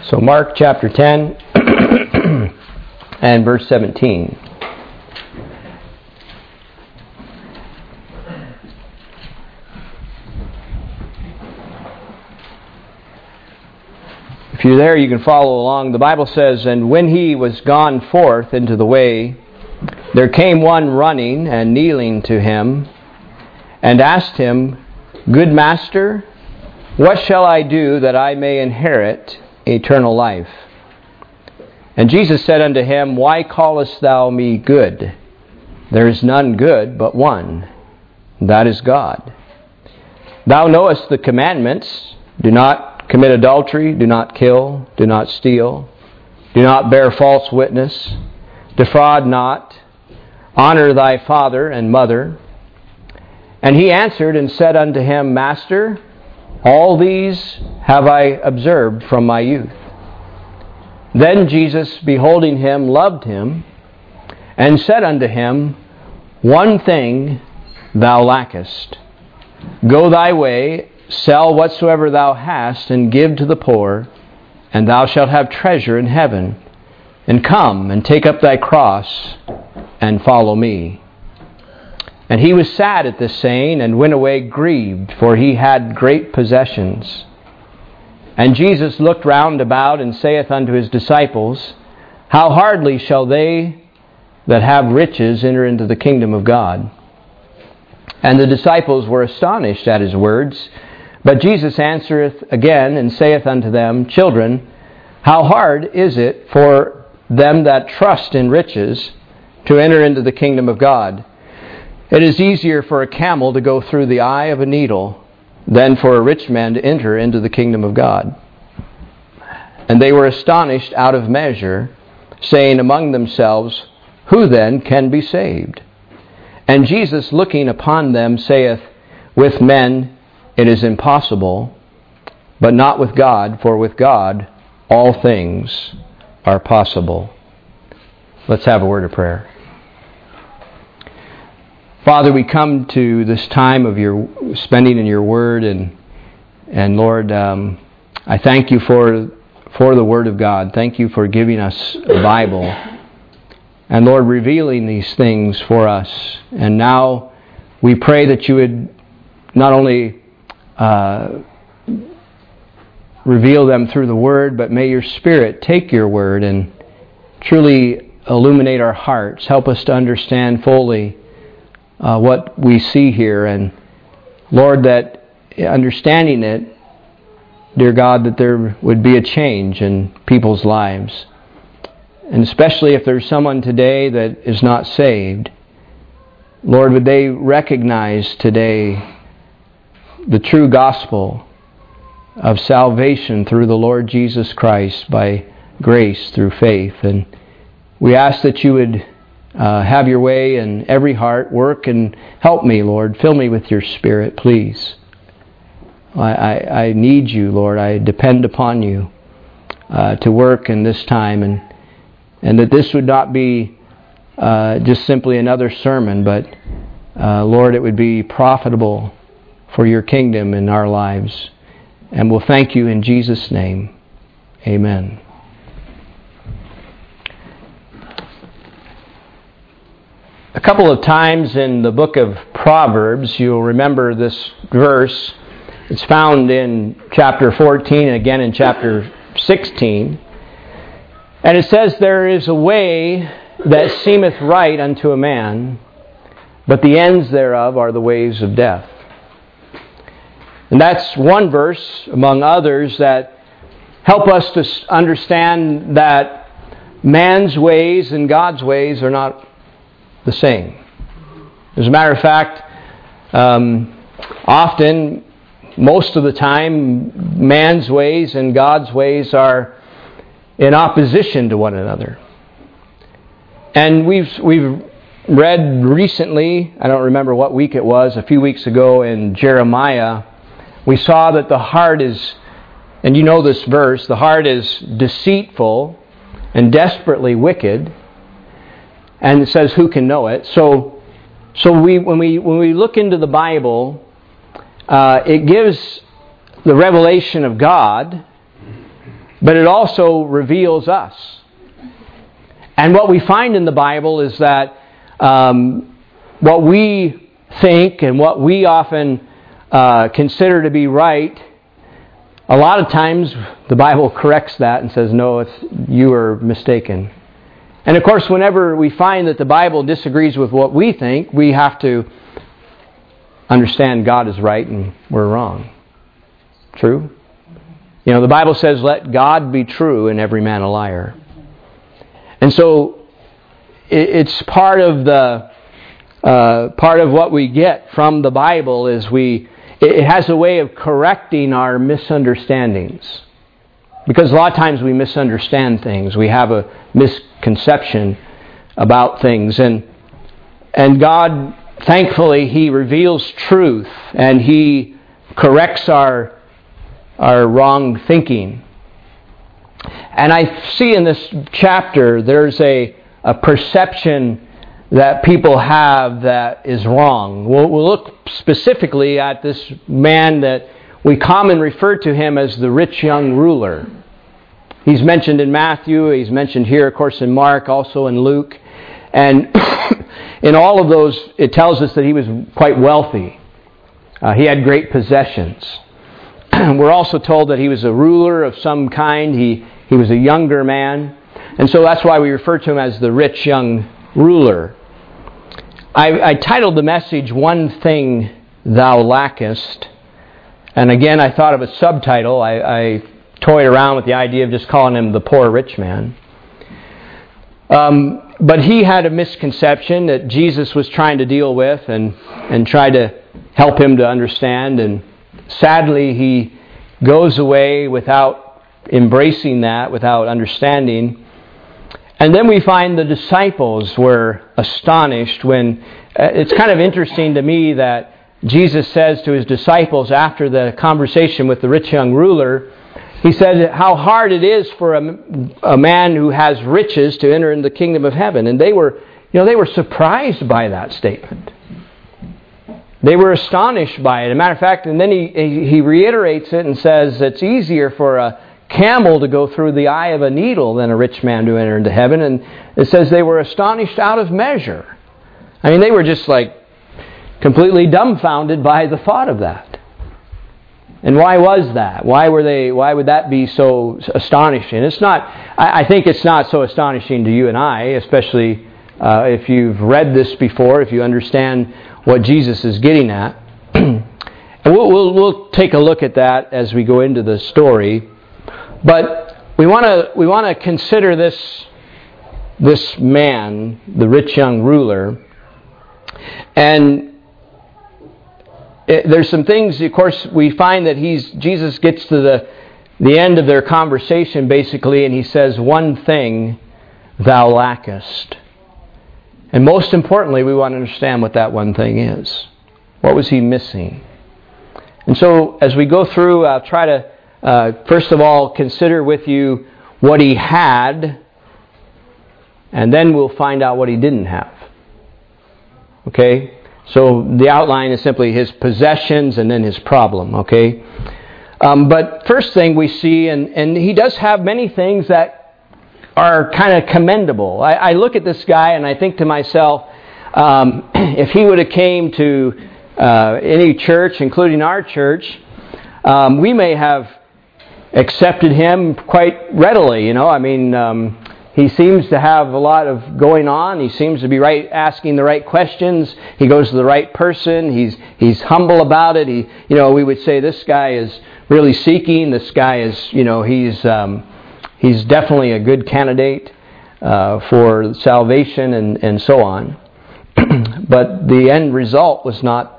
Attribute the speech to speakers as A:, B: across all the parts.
A: So Mark chapter 10 and verse 17. If you're there, you can follow along. The Bible says, "And when he was gone forth into the way, there came one running and kneeling to him, and asked him, Good Master, what shall I do that I may inherit eternal life? And Jesus said unto him, Why callest thou me good? There is none good but one, that is God. Thou knowest the commandments, do not commit adultery, do not kill, do not steal, do not bear false witness, defraud not, honor thy father and mother. And he answered and said unto him, Master, all these have I observed from my youth. Then Jesus, beholding him, loved him, and said unto him, One thing thou lackest. Go thy way, sell whatsoever thou hast, and give to the poor, and thou shalt have treasure in heaven. And come, and take up thy cross, and follow me. And he was sad at this saying, and went away grieved, for he had great possessions. And Jesus looked round about, and saith unto his disciples, How hardly shall they that have riches enter into the kingdom of God? And the disciples were astonished at his words. But Jesus answereth again, and saith unto them, Children, how hard is it for them that trust in riches to enter into the kingdom of God? It is easier for a camel to go through the eye of a needle than for a rich man to enter into the kingdom of God. And they were astonished out of measure, saying among themselves, Who then can be saved? And Jesus, looking upon them, saith, With men it is impossible, but not with God, for with God all things are possible." Let's have a word of prayer. Father, we come to this time of your spending in your word, and Lord, I thank you for the word of God. Thank you for giving us a Bible, and Lord, revealing these things for us. And now we pray that you would not only reveal them through the word, but may your Spirit take your word and truly illuminate our hearts. Help us to understand fully what we see here, and Lord, that understanding it, dear God, that there would be a change in people's lives. And especially if there's someone today that is not saved, Lord, would they recognize today the true gospel of salvation through the Lord Jesus Christ by grace through faith. And we ask that you would have your way in every heart, work and help me, Lord. Fill me with your Spirit, please. I need you, Lord. I depend upon you to work in this time, and that this would not be just simply another sermon, but Lord, it would be profitable for your kingdom in our lives. And we'll thank you in Jesus' name. Amen. A couple of times in the book of Proverbs, you'll remember this verse. It's found in chapter 14 and again in chapter 16. And it says, There is a way that seemeth right unto a man, but the ends thereof are the ways of death. And that's one verse among others that help us to understand that man's ways and God's ways are not the same. As a matter of fact, often, most of the time, man's ways and God's ways are in opposition to one another. And we've read recently, I don't remember what week it was, a few weeks ago in Jeremiah, we saw that the heart is, and you know this verse, the heart is deceitful and desperately wicked. And it says, who can know it? So when we look into the Bible, it gives the revelation of God but it also reveals us. And what we find in the Bible is that what we think and what we often consider to be right, a lot of times the Bible corrects that and says, no, you are mistaken. And of course, whenever we find that the Bible disagrees with what we think, we have to understand God is right and we're wrong. True? You know, the Bible says, let God be true and every man a liar. And so it's part of what we get from the Bible is it has a way of correcting our misunderstandings. Because a lot of times we misunderstand things. We have a misconception about things. And God, thankfully, He reveals truth and He corrects our wrong thinking. And I see in this chapter there's a perception that people have that is wrong. We'll look specifically at this man that we commonly refer to him as the rich young ruler. He's mentioned in Matthew, he's mentioned here, of course, in Mark, also in Luke. And in all of those, it tells us that he was quite wealthy. He had great possessions. We're also told that he was a ruler of some kind. He was a younger man. And so that's why we refer to him as the rich young ruler. I titled the message, One Thing Thou Lackest. And again, I thought of a subtitle. I toyed around with the idea of just calling him the poor rich man. But he had a misconception that Jesus was trying to deal with and try to help him to understand. And sadly, he goes away without embracing that, without understanding. And then we find the disciples were astonished when it's kind of interesting to me that Jesus says to His disciples after the conversation with the rich young ruler, He said how hard it is for a man who has riches to enter into the kingdom of heaven. And they were surprised by that statement. They were astonished by it. As a matter of fact, and then he reiterates it and says it's easier for a camel to go through the eye of a needle than a rich man to enter into heaven. And it says they were astonished out of measure. I mean, they were just like completely dumbfounded by the thought of that. And why was that? Why would that be so astonishing? It's not. I think it's not so astonishing to you and I, especially if you've read this before, if you understand what Jesus is getting at. And we'll take a look at that as we go into the story. But we want to consider this man, the rich young ruler, and there's some things. Of course, we find that Jesus gets to the end of their conversation basically, and he says, "One thing thou lackest." And most importantly, we want to understand what that one thing is. What was he missing? And so, as we go through, I'll try to first of all consider with you what he had, and then we'll find out what he didn't have. Okay? So the outline is simply his possessions and then his problem. Okay? But first thing we see, and he does have many things that are kind of commendable. I look at this guy and I think to myself, if he would have came to any church, including our church, we may have accepted him quite readily. You know, I mean, he seems to have a lot of going on. He seems to be asking the right questions. He goes to the right person. He's humble about it. We would say this guy is really seeking. This guy is, he's definitely a good candidate for salvation and so on. But the end result was not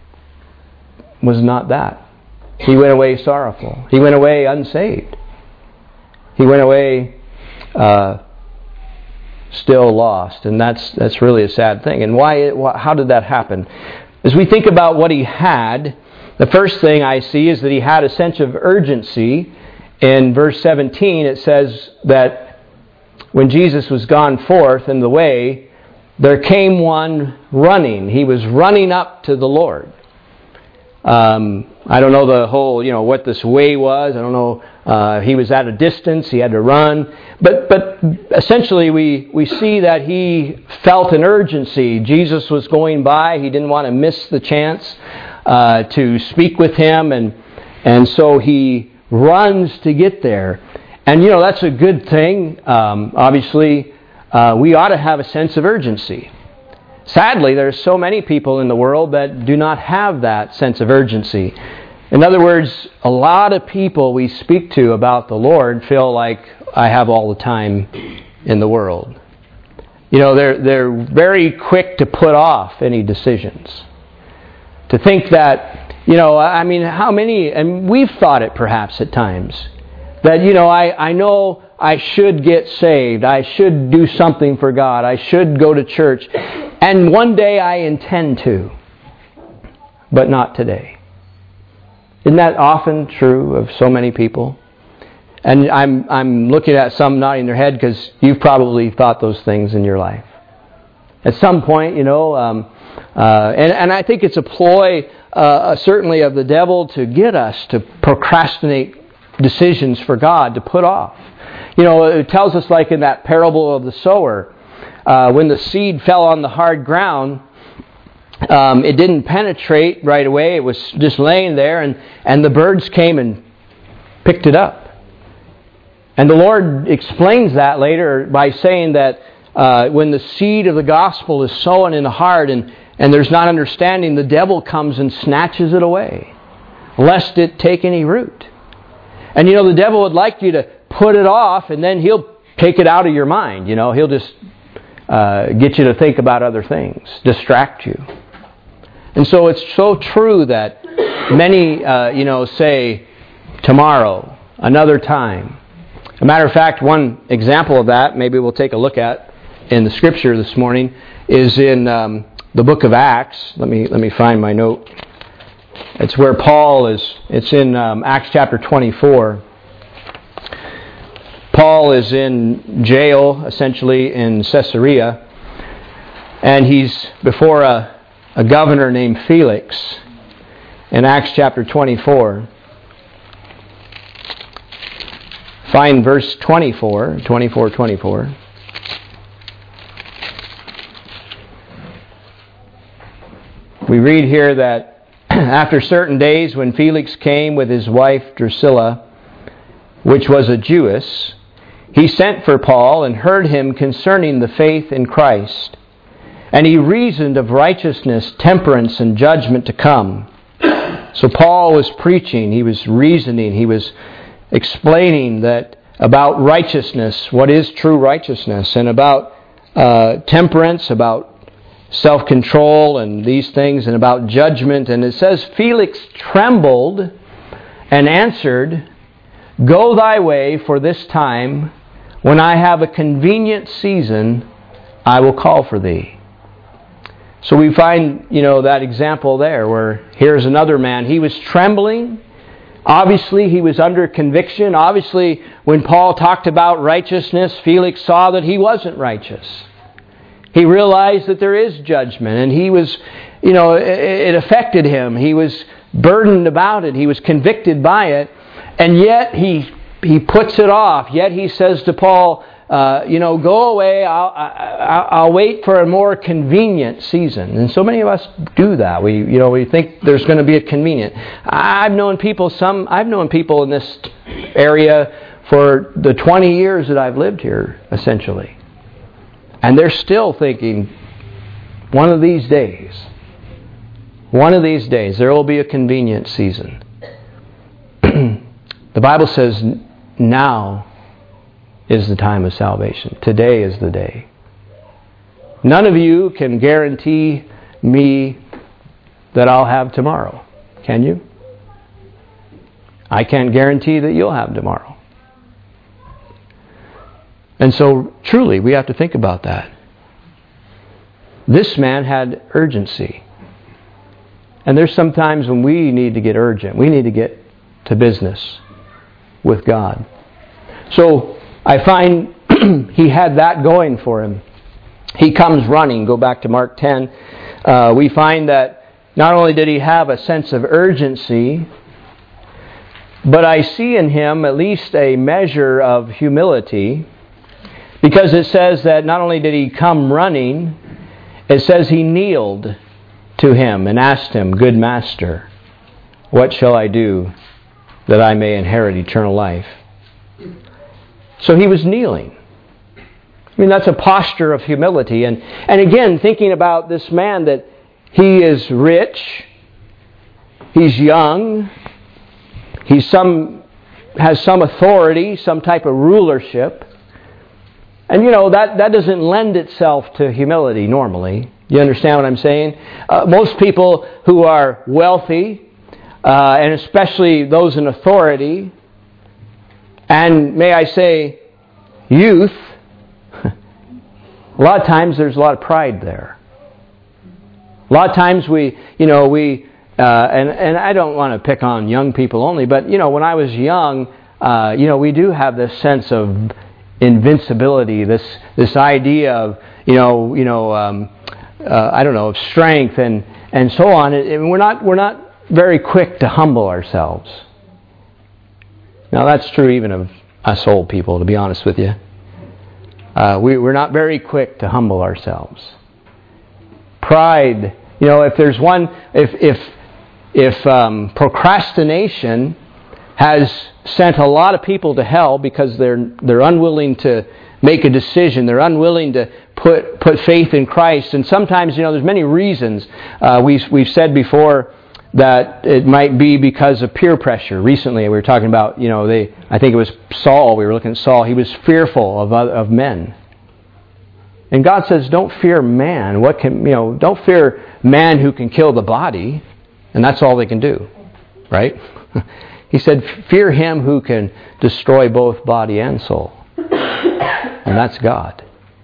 A: that. He went away sorrowful. He went away unsaved. He went away still lost, and that's really a sad thing. And how did that happen? As we think about what he had, the first thing I see is that he had a sense of urgency. In verse 17, it says that when Jesus was gone forth in the way, there came one running. He was running up to the Lord. I don't know the whole, what this way was. I don't know. He was at a distance. He had to run. But essentially we see that he felt an urgency. Jesus was going by. He didn't want to miss the chance to speak with him. And so he runs to get there. And, that's a good thing. Obviously, we ought to have a sense of urgency. Sadly, there's so many people in the world that do not have that sense of urgency. In other words, a lot of people we speak to about the Lord feel like I have all the time in the world. They're very quick to put off any decisions. To think that, how many, and we've thought it perhaps at times, that, I know I should get saved. I should do something for God. I should go to church. And one day I intend to. But not today. Isn't that often true of so many people? And I'm looking at some nodding their head because you've probably thought those things in your life. At some point, and I think it's a ploy, certainly of the devil, to get us to procrastinate decisions for God, to put off. It tells us, like in that parable of the sower, when the seed fell on the hard ground, it didn't penetrate right away. It was just laying there, and the birds came and picked it up. And the Lord explains that later by saying that when the seed of the gospel is sown in the heart and there's not understanding, the devil comes and snatches it away, lest it take any root. And the devil would like you to put it off, and then he'll take it out of your mind. He'll just get you to think about other things, distract you. And so it's so true that many, say, tomorrow, another time. As a matter of fact, one example of that, maybe we'll take a look at in the Scripture this morning, is in the book of Acts. Let me find my note. It's where Paul is. It's in Acts chapter 24. Paul is in jail, essentially, in Caesarea. And he's before a governor named Felix in Acts chapter 24. Find verse 24. We read here that after certain days, when Felix came with his wife Drusilla, which was a Jewess, he sent for Paul and heard him concerning the faith in Christ. And he reasoned of righteousness, temperance, and judgment to come. So Paul was preaching, he was reasoning, he was explaining that about righteousness, what is true righteousness, and about temperance, about self-control and these things, and about judgment. And it says, Felix trembled and answered, "Go thy way, for this time, when I have a convenient season, I will call for thee." So we find, that example there, where here's another man. He was trembling. Obviously, he was under conviction. Obviously, when Paul talked about righteousness, Felix saw that he wasn't righteous. He realized that there is judgment, and he was, it affected him. He was burdened about it. He was convicted by it, and yet he puts it off. Yet he says to Paul, go away. I'll wait for a more convenient season. And so many of us do that. We think there's going to be a convenient. I've known people in this area for the 20 years that I've lived here, essentially. And they're still thinking, one of these days, there will be a convenient season. The Bible says, now is the time of salvation. Today is the day. None of you can guarantee me that I'll have tomorrow. Can you? I can't guarantee that you'll have tomorrow. And so, truly, we have to think about that. This man had urgency. And there's some times when we need to get urgent. We need to get to business with God. So, I find he had that going for him. He comes running. Go back to Mark 10. We find that, not only did he have a sense of urgency, but I see in him at least a measure of humility, because it says that not only did he come running, it says he kneeled to him and asked him, "Good master, what shall I do that I may inherit eternal life?" So he was kneeling. I mean, that's a posture of humility. And again, thinking about this man, that he is rich, he's young, has some authority, some type of rulership. And that doesn't lend itself to humility normally. You understand what I'm saying? Most people who are wealthy, and especially those in authority, and may I say, youth, a lot of times there's a lot of pride there. A lot of times we and I don't want to pick on young people only, but when I was young, we do have this sense of invincibility, this idea of of strength and so on. And we're not very quick to humble ourselves. Now that's true even of us old people, to be honest with you. We're not very quick to humble ourselves. Pride, if there's one, if procrastination has sent a lot of people to hell because they're unwilling to make a decision, they're unwilling to put faith in Christ, and sometimes there's many reasons. We've said before that it might be because of peer pressure. Recently we were talking about, I think it was Saul, we were looking at Saul, he was fearful of men. And God says, don't fear man. Don't fear man who can kill the body, and that's all they can do, right? He said, fear him who can destroy both body and soul. And that's God.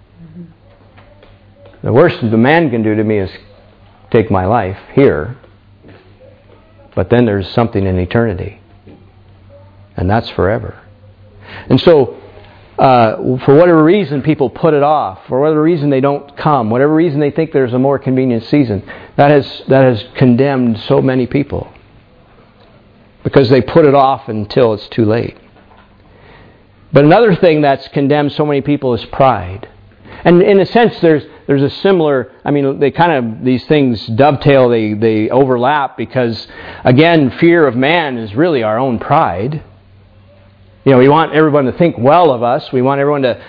A: The worst the man can do to me is take my life here. But then there's something in eternity. And that's forever. And so, for whatever reason people put it off, for whatever reason they don't come, whatever reason they think there's a more convenient season, that has condemned so many people. Because they put it off until it's too late. But another thing that's condemned so many people is pride. And in a sense, there's a similar, these things dovetail, they overlap, because, again, fear of man is really our own pride. We want everyone to think well of us. We want everyone to,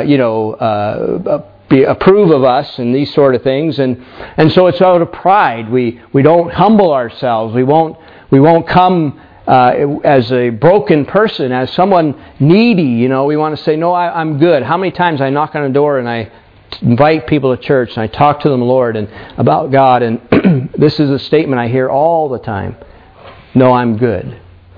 A: approve of us and these sort of things. And so it's out of pride. We don't humble ourselves. We won't come as a broken person, as someone needy. We want to say, no, I'm good. How many times I knock on a door and I invite people to church and I talk to them, Lord, and about God, and this is a statement I hear all the time. No, I'm good.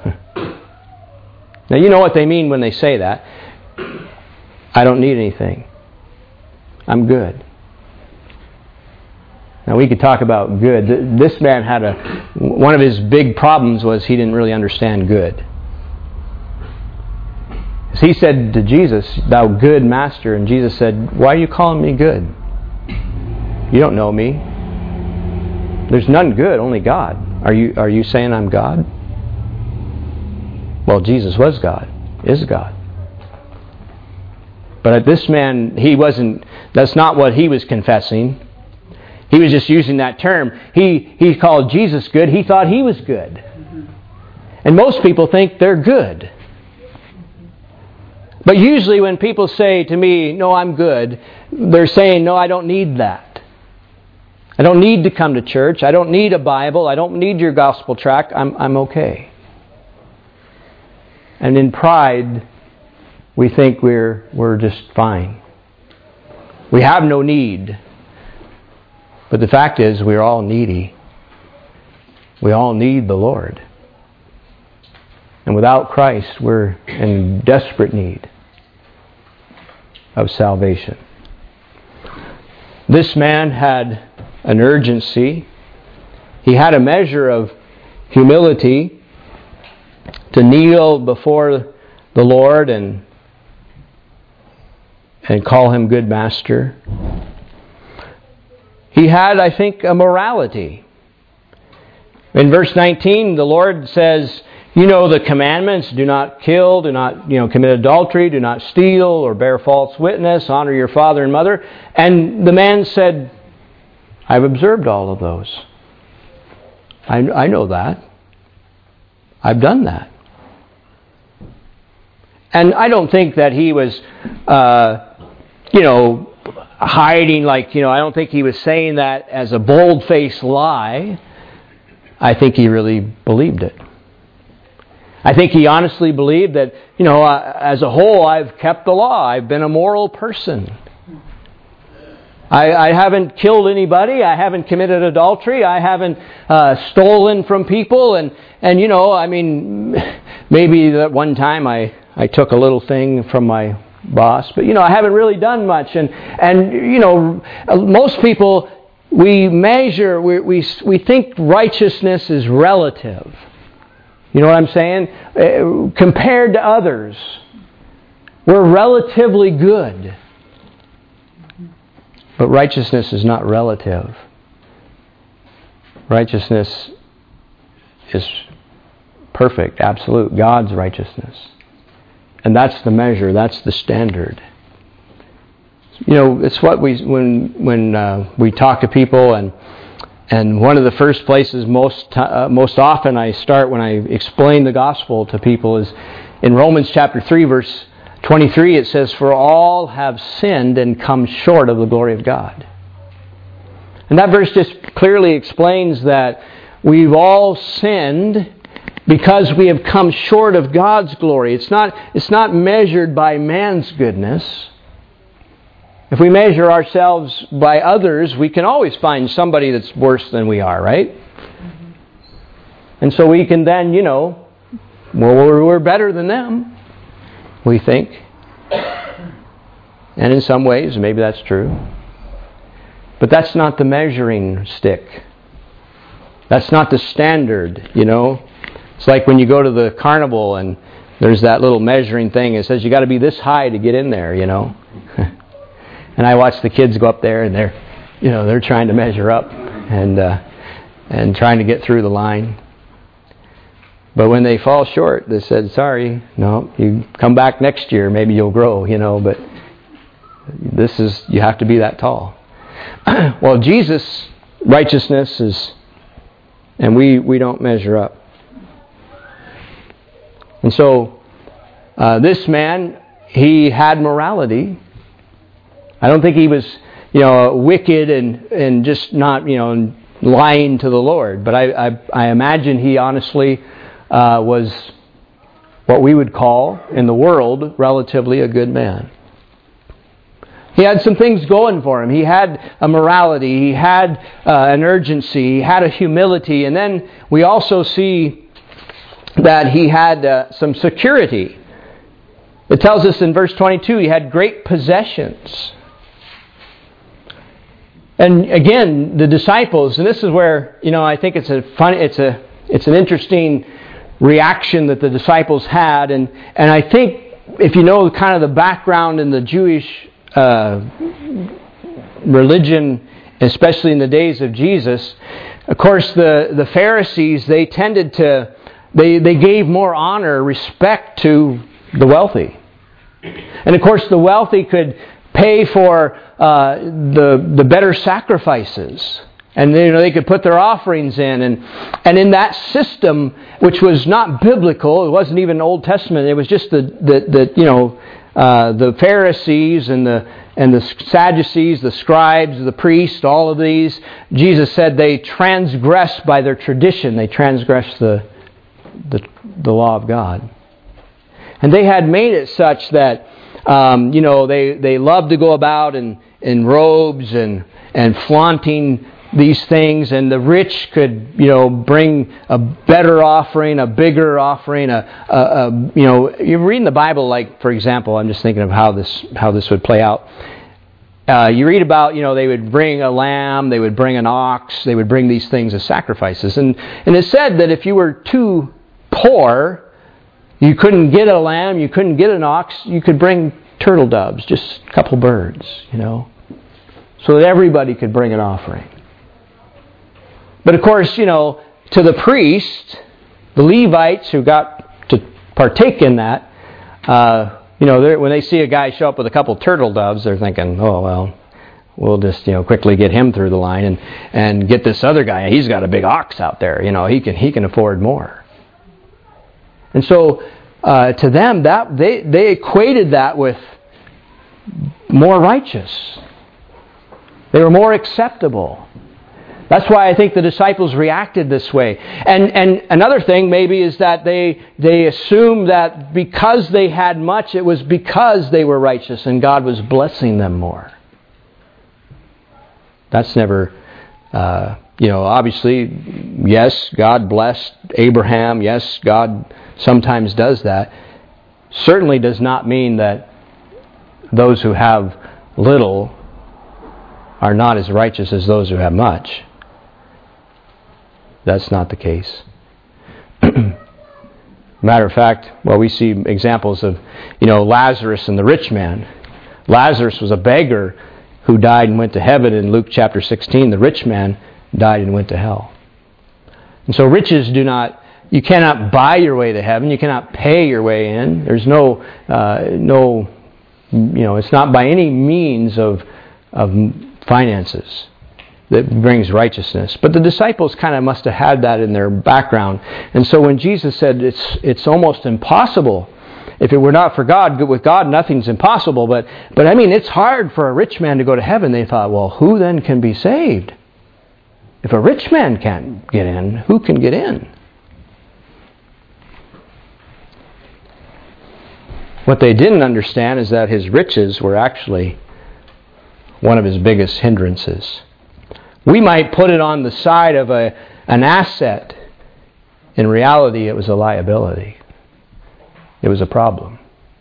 A: Now you know what they mean when they say that. I don't need anything. I'm good. Now we could talk about good. This man had one of his big problems was he didn't really understand good. He said to Jesus, "Thou good master," and Jesus said, "Why are you calling me good? You don't know me. There's none good, only God. Are you saying I'm God?" Well, Jesus was God, is God. But this man, that's not what he was confessing. He was just using that term. He called Jesus good. He thought he was good. And most people think they're good. But usually when people say to me, "No, I'm good," they're saying, "No, I don't need that. I don't need to come to church. I don't need a Bible. I don't need your gospel tract. I'm okay." And in pride, we think we're just fine. We have no need. But the fact is, we're all needy. We all need the Lord. And without Christ, we're in desperate need of salvation. This man had an urgency. He had a measure of humility to kneel before the Lord and call him good master. He had, I think, a morality. In verse 19, the Lord says, you know the commandments: do not kill, do not commit adultery, do not steal or bear false witness, honor your father and mother. And the man said, I've observed all of those. I know that. I've done that. And I don't think that he was, hiding, I don't think he was saying that as a bold-faced lie. I think he really believed it. I think he honestly believed that, as a whole, I've kept the law. I've been a moral person. I haven't killed anybody. I haven't committed adultery. I haven't stolen from people. And maybe that one time I took a little thing from my boss. But, I haven't really done much. And most people, we measure, we think righteousness is relative. You know what I'm saying? Compared to others, we're relatively good. But righteousness is not relative. Righteousness is perfect, absolute, God's righteousness. And that's the measure, that's the standard. It's what when we talk to people, and one of the first places most often I start when I explain the gospel to people is in Romans chapter 3, verse 23. It says, for all have sinned and come short of the glory of God. And that verse just clearly explains that we've all sinned because we have come short of God's glory. It's not measured by man's goodness. If we measure ourselves by others, we can always find somebody that's worse than we are, right? And so we can then, we're better than them, we think. And in some ways, maybe that's true. But that's not the measuring stick. That's not the standard, It's like when you go to the carnival and there's that little measuring thing. It says you got to be this high to get in there, And I watch the kids go up there and they're trying to measure up and trying to get through the line. But when they fall short, they said, sorry, no, you come back next year, maybe you'll grow, but you have to be that tall. Well, Jesus' righteousness is, and we don't measure up. And so, this man, he had morality. I don't think he was, wicked and just not, lying to the Lord. But I imagine he honestly was what we would call, in the world, relatively a good man. He had some things going for him. He had a morality. He had an urgency. He had a humility. And then we also see that he had some security. It tells us in verse 22, he had great possessions. And again, the disciples, and this is where, I think it's an interesting reaction that the disciples had. And I think if you know kind of the background in the Jewish religion, especially in the days of Jesus, of course the Pharisees, they tended to, they gave more honor, respect to the wealthy. And of course the wealthy could pay for the better sacrifices. And they could put their offerings in. And in that system, which was not biblical, it wasn't even Old Testament, it was just the Pharisees and the Sadducees, the scribes, the priests, all of these, Jesus said they transgressed by their tradition. They transgressed the law of God. And they had made it such that they loved to go about in robes and flaunting these things, and the rich could bring a better offering, a bigger offering. You're reading the Bible, like, for example, I'm just thinking of how this would play out. You read about they would bring a lamb, they would bring an ox, they would bring these things as sacrifices, and it said that if you were too poor, you couldn't get a lamb, you couldn't get an ox, you could bring turtle doves, just a couple birds, so that everybody could bring an offering. But of course, to the priest, the Levites who got to partake in that, when they see a guy show up with a couple turtle doves, they're thinking, oh, well, we'll just quickly get him through the line and get this other guy. He's got a big ox out there. He can afford more. And so to them, that they equated that with more righteous. They were more acceptable. That's why I think the disciples reacted this way. And another thing maybe is that they assumed that because they had much, it was because they were righteous and God was blessing them more. That's never, obviously, yes, God blessed Abraham. Yes, God sometimes does that. Certainly does not mean that those who have little are not as righteous as those who have much. That's not the case. Matter of fact, we see examples of, Lazarus and the rich man. Lazarus was a beggar who died and went to heaven in Luke chapter 16. The rich man died and went to hell. And so riches you cannot buy your way to heaven. You cannot pay your way in. There's it's not by any means of finances that brings righteousness. But the disciples kind of must have had that in their background. And so when Jesus said it's almost impossible, if it were not for God, with God nothing's impossible. But I mean, it's hard for a rich man to go to heaven. They thought, well, who then can be saved? If a rich man can't get in, who can get in? What they didn't understand is that his riches were actually one of his biggest hindrances. We might put it on the side of an asset. In reality, it was a liability. It was a problem.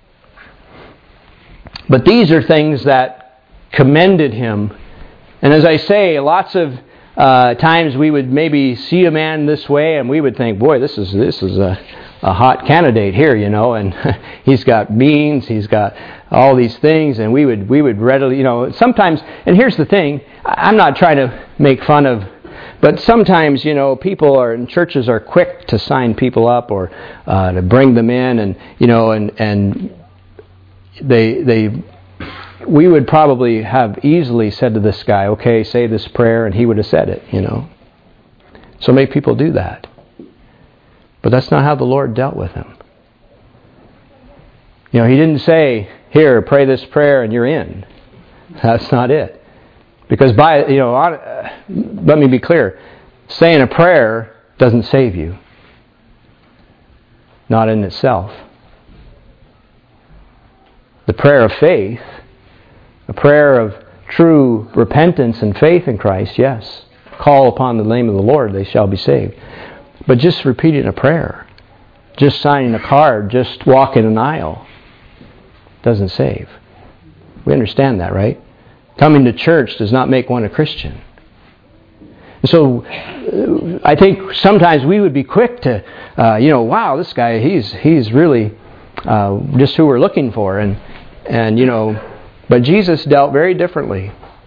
A: But these are things that commended him. And as I say, lots of times we would maybe see a man this way and we would think, boy, this is a hot candidate here, and he's got means, he's got all these things, and we would readily, sometimes, and here's the thing, I'm not trying to make fun of, but sometimes, people in churches are quick to sign people up or to bring them in, and we would probably have easily said to this guy, okay, say this prayer, and he would have said it, So many people do that. But that's not how the Lord dealt with him. He didn't say, here, pray this prayer and you're in. That's not it. Because let me be clear, saying a prayer doesn't save you. Not in itself. The prayer of faith, a prayer of true repentance and faith in Christ, yes. Call upon the name of the Lord, they shall be saved. But just repeating a prayer, just signing a card, just walking an aisle, doesn't save. We understand that, right? Coming to church does not make one a Christian. And so, I think sometimes we would be quick to, wow, this guy, he's really just who we're looking for, but Jesus dealt very differently.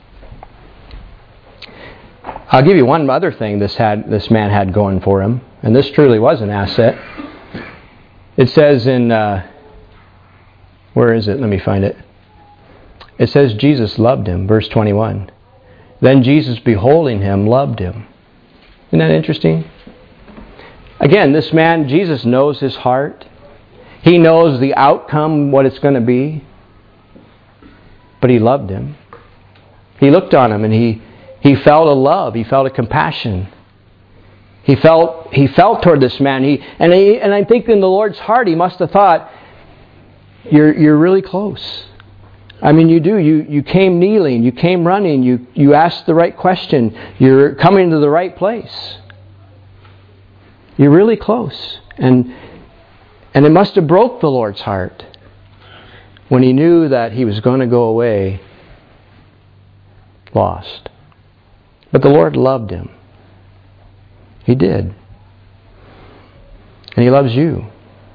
A: I'll give you one other thing this man had going for him, and this truly was an asset. It says in, where is it? Let me find it. It says Jesus loved him, verse 21. Then Jesus, beholding him, loved him. Isn't that interesting? Again, this man, Jesus knows his heart. He knows the outcome, what it's going to be. But he loved him. He looked on him and he felt a love. He felt a compassion. He felt toward this man. And I think in the Lord's heart, he must have thought, "You're really close. I mean, you do. You came kneeling. You came running. You asked the right question. You're coming to the right place. You're really close." And it must have broke the Lord's heart when he knew that he was going to go away lost. But the Lord loved him. He did. And he loves you.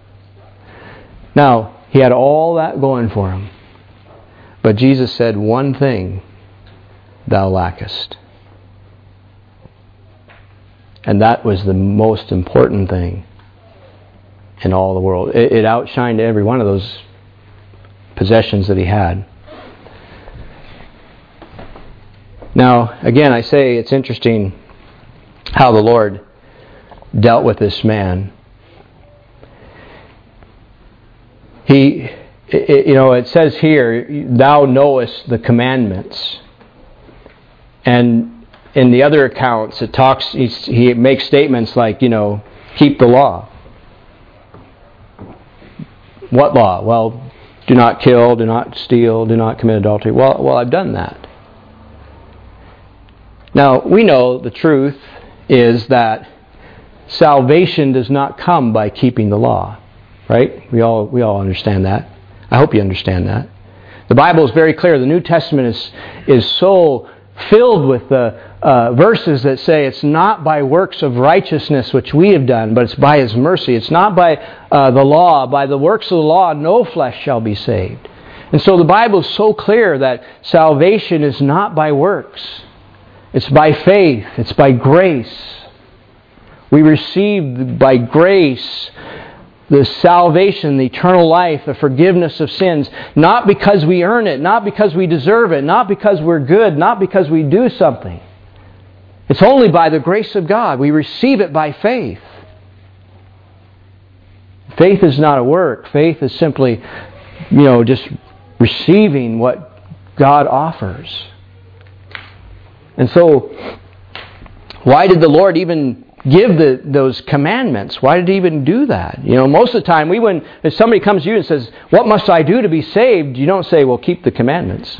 A: Now, he had all that going for him. But Jesus said, one thing thou lackest. And that was the most important thing in all the world. It outshined every one of those possessions that he had. Now, again, I say it's interesting how the Lord dealt with this man. It says here, thou knowest the commandments. And in the other accounts, he makes statements like, keep the law. What law? Well, do not kill, do not steal, do not commit adultery. Well, I've done that. Now, we know the truth is that salvation does not come by keeping the law. Right? We all understand that. I hope you understand that. The Bible is very clear. The New Testament is so filled with the verses that say it's not by works of righteousness which we have done, but it's by His mercy. It's not by the law. By the works of the law, no flesh shall be saved. And so the Bible is so clear that salvation is not by works. It's by faith. It's by grace. We receive by grace the salvation, the eternal life, the forgiveness of sins, not because we earn it, not because we deserve it, not because we're good, not because we do something. It's only by the grace of God. We receive it by faith. Faith is not a work. Faith is simply, just receiving what God offers. And so, why did the Lord even give those commandments? Why did He even do that? Most of the time, if somebody comes to you and says, what must I do to be saved? You don't say, well, keep the commandments.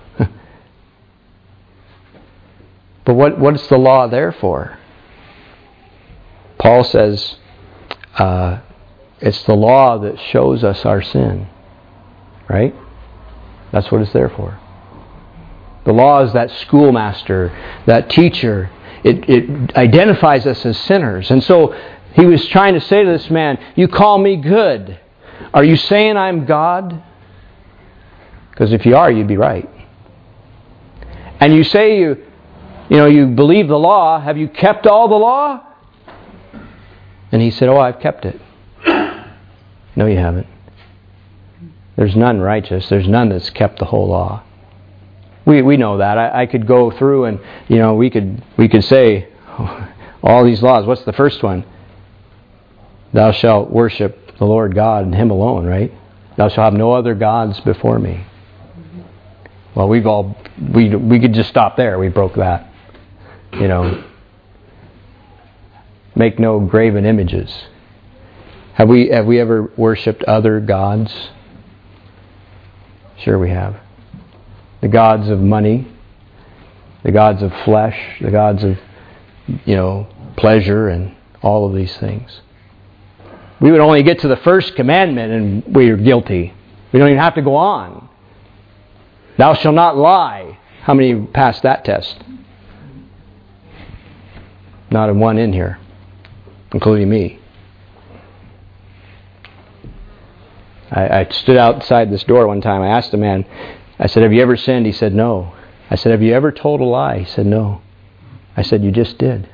A: But what is the law there for? Paul says, it's the law that shows us our sin. Right? That's what it's there for. The law is that schoolmaster, that teacher. It identifies us as sinners. And so he was trying to say to this man, you call me good. Are you saying I'm God? Because if you are, you'd be right. And you say you believe the law. Have you kept all the law? And he said, I've kept it. No, you haven't. There's none righteous. There's none that's kept the whole law. We know that. I could go through and, we could say all these laws. What's the first one? Thou shalt worship the Lord God and Him alone, right? Thou shalt have no other gods before me. Well, we could just stop there. We broke that. Make no graven images. Have we ever worshipped other gods? Sure we have. The gods of money, the gods of flesh, the gods of, pleasure and all of these things. We would only get to the first commandment and we are guilty. We don't even have to go on. Thou shalt not lie. How many passed that test? Not one in here, including me. I stood outside this door one time. I asked a man, I said, have you ever sinned? He said, no. I said, have you ever told a lie? He said, no. I said, you just did.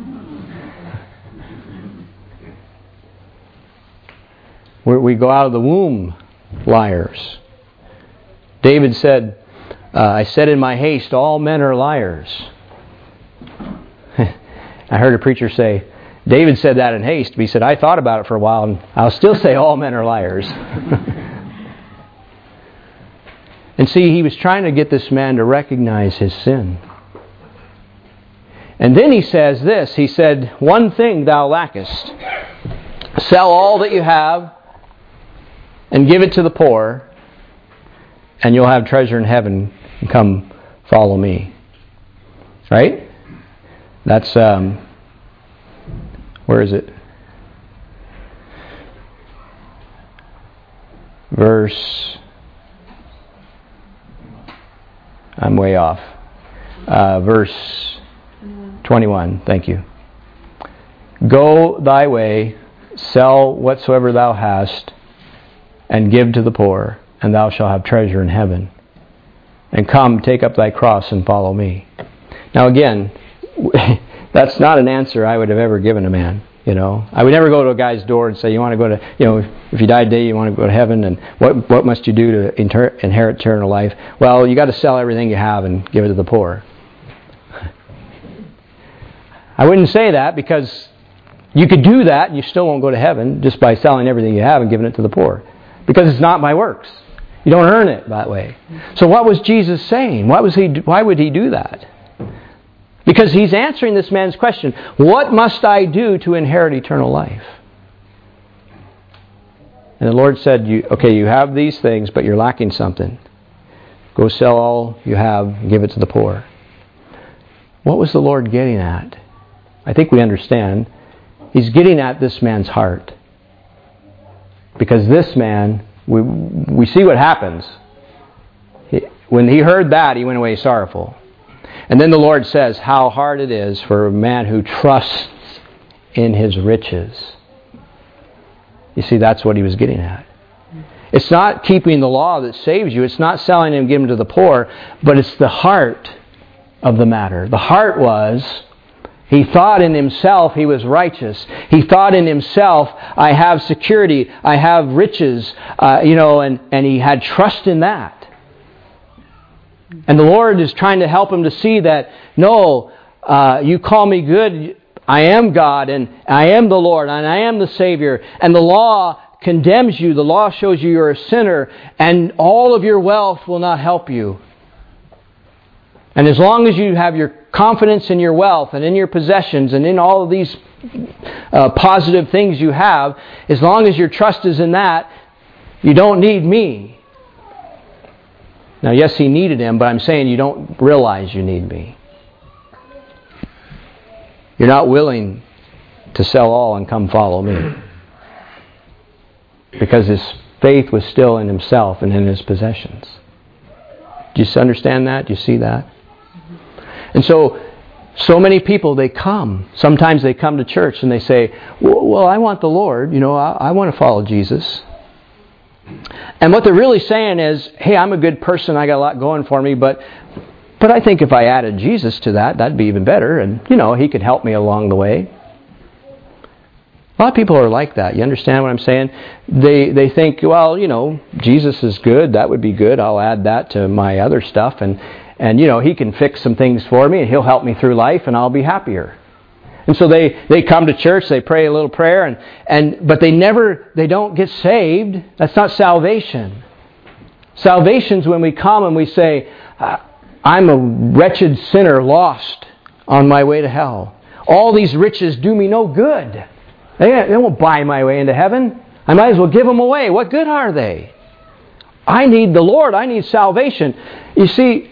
A: We go out of the womb liars. David said, I said in my haste, all men are liars. I heard a preacher say, David said that in haste, but he said, I thought about it for a while, and I'll still say all men are liars. And see, he was trying to get this man to recognize his sin. And then he says this, he said, one thing thou lackest. Sell all that you have and give it to the poor, and you'll have treasure in heaven, and come follow me. Right? That's, where is it? I'm way off. Verse 21. Thank you. Go thy way, sell whatsoever thou hast, and give to the poor, and thou shalt have treasure in heaven. And come, take up thy cross, and follow me. Now again, That's not an answer I would have ever given a man. I would never go to a guy's door and say, you want to go to, if you die today, you want to go to heaven, and what must you do to inherit eternal life? Well, you got to sell everything you have and give it to the poor. I wouldn't say that, because you could do that and you still won't go to heaven just by selling everything you have and giving it to the poor. Because it's not by works. You don't earn it that way. So what was Jesus saying? Why would he do that? Because he's answering this man's question. What must I do to inherit eternal life? And the Lord said, you have these things, but you're lacking something. Go sell all you have and give it to the poor. What was the Lord getting at? I think we understand. He's getting at this man's heart. Because this man, we see what happens. When he heard that, he went away sorrowful. And then the Lord says how hard it is for a man who trusts in his riches. You see, that's what he was getting at. It's not keeping the law that saves you. It's not selling and giving to the poor. But it's the heart of the matter. The heart was, he thought in himself he was righteous. He thought in himself, I have security, I have riches, and he had trust in that. And the Lord is trying to help him to see that, no, you call me good, I am God, and I am the Lord, and I am the Savior. And the law condemns you, the law shows you you're a sinner, and all of your wealth will not help you. And as long as you have your confidence in your wealth and in your possessions and in all of these positive things you have, as long as your trust is in that, you don't need me. Now, yes, he needed him, but I'm saying you don't realize you need me. You're not willing to sell all and come follow me. Because his faith was still in himself and in his possessions. Do you understand that? Do you see that? And so many people, they come. Sometimes they come to church and they say, well, I want the Lord. I want to follow Jesus. And what they're really saying is, hey, I'm a good person, I got a lot going for me, but I think if I added Jesus to that, that'd be even better, and, he could help me along the way. A lot of people are like that. You understand what I'm saying? They think, well, Jesus is good, that would be good, I'll add that to my other stuff, and he can fix some things for me, and he'll help me through life, and I'll be happier. And so they come to church, they pray a little prayer, but they don't get saved. That's not salvation. Salvation's when we come and we say, I'm a wretched sinner lost on my way to hell. All these riches do me no good. They won't buy my way into heaven. I might as well give them away. What good are they? I need the Lord. I need salvation. You see,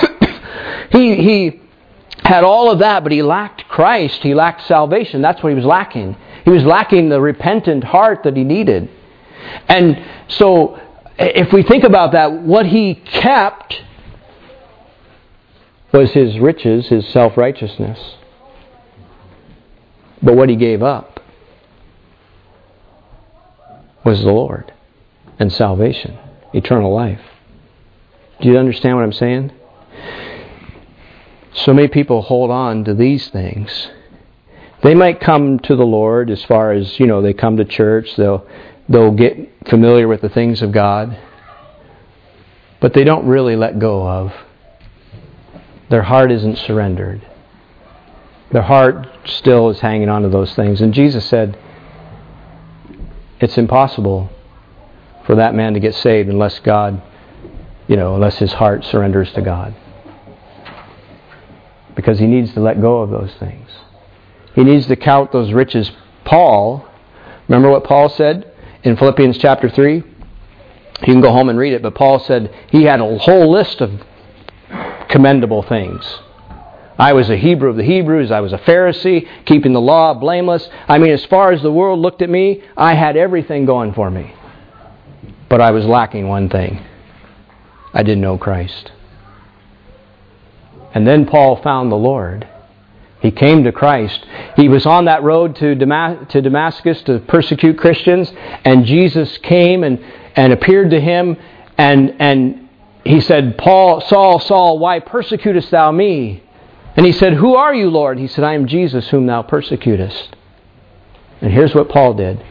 A: he had all of that, but he lacked Christ. He lacked salvation. That's what he was lacking. He was lacking the repentant heart that he needed. And so, if we think about that, what he kept was his riches, his self-righteousness. But what he gave up was the Lord and salvation, eternal life. Do you understand what I'm saying? So many people hold on to these things. They might come to the Lord as far as, they come to church, they'll get familiar with the things of God, but they don't really let go of. Their heart isn't surrendered. Their heart still is hanging on to those things. And Jesus said, it's impossible for that man to get saved unless unless his heart surrenders to God. Because he needs to let go of those things. He needs to count those riches. Paul, remember what Paul said in Philippians chapter 3? You can go home and read it, but Paul said he had a whole list of commendable things. I was a Hebrew of the Hebrews. I was a Pharisee, keeping the law blameless. As far as the world looked at me, I had everything going for me. But I was lacking one thing. I didn't know Christ. And then Paul found the Lord. He came to Christ. He was on that road to Damascus to persecute Christians, and Jesus came and appeared to him, and he said, Saul, Saul, why persecutest thou me? And he said, "Who are you, Lord?" He said, "I am Jesus whom thou persecutest." And here's what Paul did.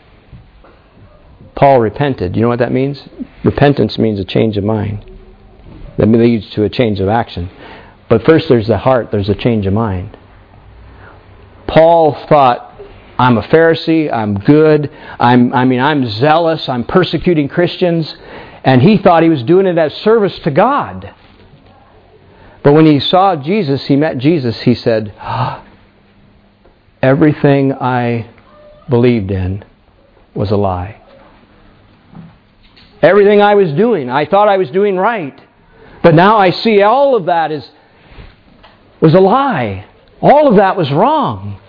A: Paul repented. You know what that means? Repentance means a change of mind. That leads to a change of action. But first there's the heart, there's a change of mind. Paul thought, I'm a Pharisee, I'm good, I'm zealous, I'm persecuting Christians. And he thought he was doing it as service to God. But when he saw Jesus, he met Jesus, he said, everything I believed in was a lie. Everything I was doing, I thought I was doing right. But now I see all of that was a lie. All of that was wrong.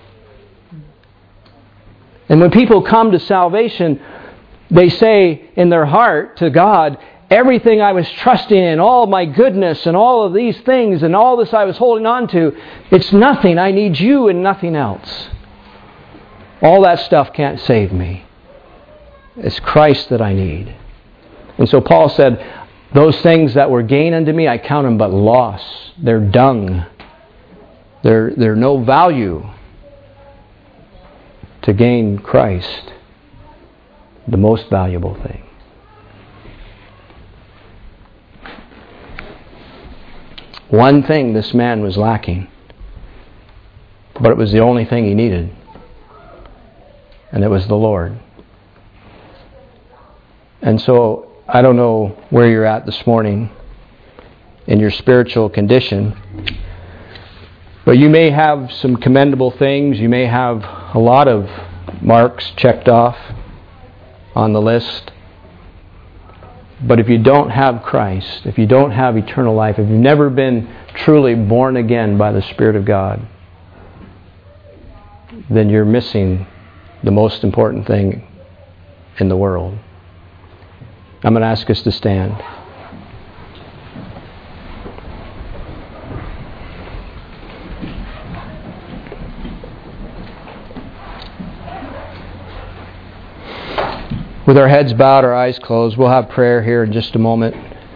A: And when people come to salvation, they say in their heart to God, everything I was trusting in, all of my goodness and all of these things and all this I was holding on to, it's nothing. I need you and nothing else. All that stuff can't save me. It's Christ that I need. And so Paul said, those things that were gain unto me, I count them but loss. They're dung. They're no value to gain Christ, the most valuable thing. One thing this man was lacking, but it was the only thing he needed, and it was the Lord. And so, I don't know where you're at this morning in your spiritual condition, but you may have some commendable things. You may have a lot of marks checked off on the list. But if you don't have Christ, if you don't have eternal life, if you've never been truly born again by the Spirit of God, then you're missing the most important thing in the world. I'm going to ask us to stand. With our heads bowed, our eyes closed, we'll have prayer here in just a moment.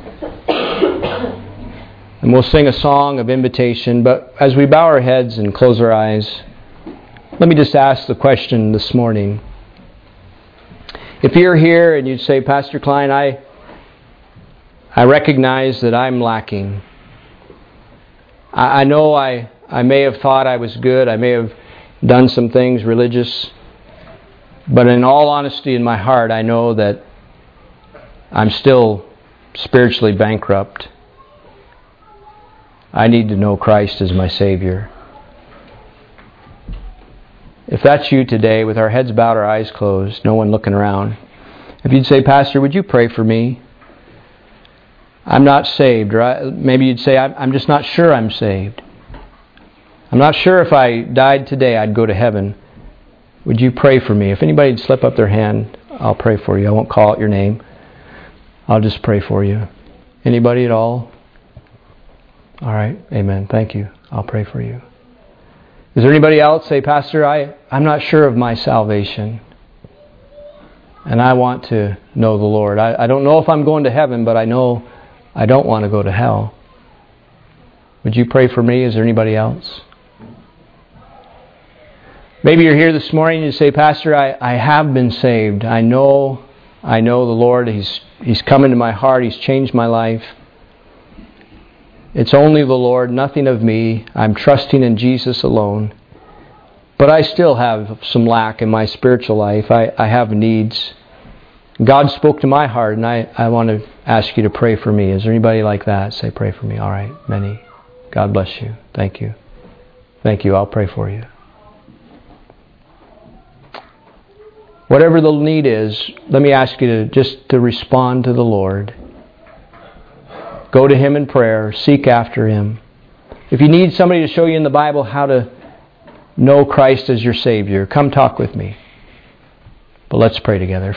A: And we'll sing a song of invitation. But as we bow our heads and close our eyes, let me just ask the question this morning. If you're here and you'd say, Pastor Klein, I recognize that I'm lacking. I know I may have thought I was good. I may have done some things religious. But in all honesty in my heart, I know that I'm still spiritually bankrupt. I need to know Christ as my Savior. If that's you today, with our heads bowed, our eyes closed, no one looking around, if you'd say, Pastor, would you pray for me? I'm not saved. Or maybe you'd say, I'm just not sure I'm saved. I'm not sure if I died today I'd go to heaven. Would you pray for me? If anybody would slip up their hand, I'll pray for you. I won't call out your name. I'll just pray for you. Anybody at all? All right. Amen. Thank you. I'll pray for you. Is there anybody else? Say, Pastor, I'm not sure of my salvation. And I want to know the Lord. I don't know if I'm going to heaven, but I know I don't want to go to hell. Would you pray for me? Is there anybody else? Maybe you're here this morning and you say, Pastor, I have been saved. I know the Lord. He's come into my heart. He's changed my life. It's only the Lord, nothing of me. I'm trusting in Jesus alone. But I still have some lack in my spiritual life. I have needs. God spoke to my heart, and I want to ask you to pray for me. Is there anybody like that? Say, pray for me. All right, many. God bless you. Thank you. Thank you. I'll pray for you. Whatever the need is, let me ask you to respond to the Lord. Go to Him in prayer. Seek after Him. If you need somebody to show you in the Bible how to know Christ as your Savior, come talk with me. But let's pray together.